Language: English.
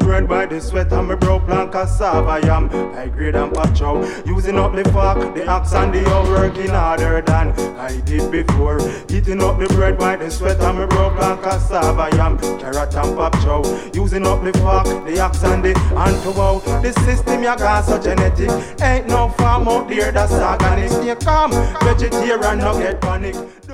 bread by the sweat and me broke like cassava yam. I grade and patch out, using up the fork, the axe and the hoe, working harder than I did before. Eating up the bread by the sweat and me broke like cassava yam. Carrot and pop chow, using up the fork, the axe and the hand to wow. The system you got so genetic, ain't no farm out there that's organic. Stay calm, vegetarian, no get panic.